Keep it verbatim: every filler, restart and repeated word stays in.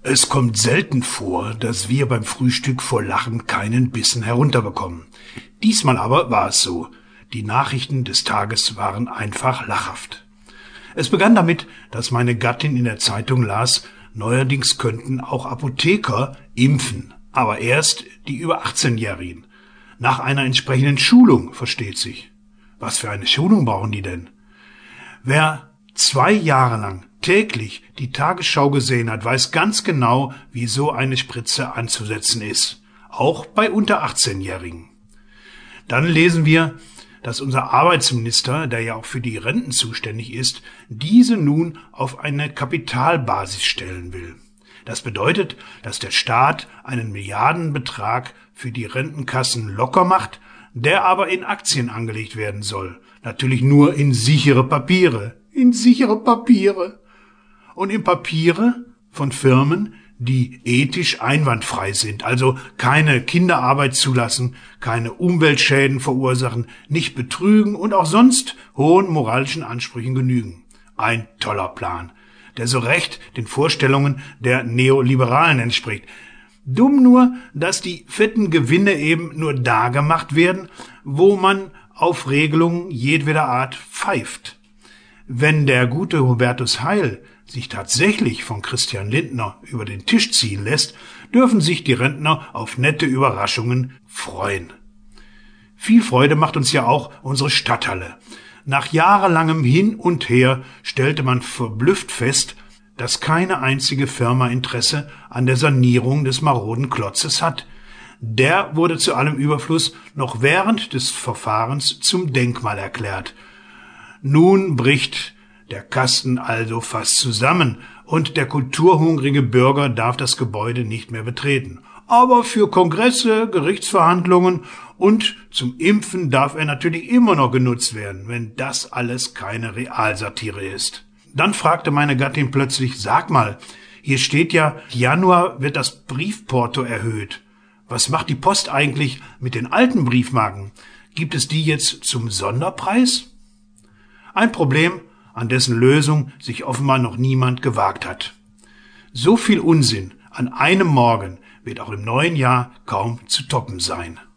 Es kommt selten vor, dass wir beim Frühstück vor Lachen keinen Bissen herunterbekommen. Diesmal aber war es so. Die Nachrichten des Tages waren einfach lachhaft. Es begann damit, dass meine Gattin in der Zeitung las, neuerdings könnten auch Apotheker impfen, aber erst die über achtzehnjährigen. Nach einer entsprechenden Schulung, versteht sich. Was für eine Schulung brauchen die denn? Wer zwei Jahre lang täglich die Tagesschau gesehen hat, weiß ganz genau, wie so eine Spritze anzusetzen ist. Auch bei unter achtzehnjährigen. Dann lesen wir, dass unser Arbeitsminister, der ja auch für die Renten zuständig ist, diese nun auf eine Kapitalbasis stellen will. Das bedeutet, dass der Staat einen Milliardenbetrag für die Rentenkassen locker macht, der aber in Aktien angelegt werden soll. Natürlich nur in sichere Papiere. In sichere Papiere. Und in Papiere von Firmen, die ethisch einwandfrei sind, also keine Kinderarbeit zulassen, keine Umweltschäden verursachen, nicht betrügen und auch sonst hohen moralischen Ansprüchen genügen. Ein toller Plan, der so recht den Vorstellungen der Neoliberalen entspricht. Dumm nur, dass die fetten Gewinne eben nur da gemacht werden, wo man auf Regelungen jedweder Art pfeift. Wenn der gute Hubertus Heil sich tatsächlich von Christian Lindner über den Tisch ziehen lässt, dürfen sich die Rentner auf nette Überraschungen freuen. Viel Freude macht uns ja auch unsere Stadthalle. Nach jahrelangem Hin und Her stellte man verblüfft fest, dass keine einzige Firma Interesse an der Sanierung des maroden Klotzes hat. Der wurde zu allem Überfluss noch während des Verfahrens zum Denkmal erklärt. Nun bricht der Kasten also fast zusammen und der kulturhungrige Bürger darf das Gebäude nicht mehr betreten. Aber für Kongresse, Gerichtsverhandlungen und zum Impfen darf er natürlich immer noch genutzt werden, wenn das alles keine Realsatire ist. Dann fragte meine Gattin plötzlich, sag mal, hier steht ja, Januar wird das Briefporto erhöht. Was macht die Post eigentlich mit den alten Briefmarken? Gibt es die jetzt zum Sonderpreis? Ein Problem, an dessen Lösung sich offenbar noch niemand gewagt hat. So viel Unsinn an einem Morgen wird auch im neuen Jahr kaum zu toppen sein.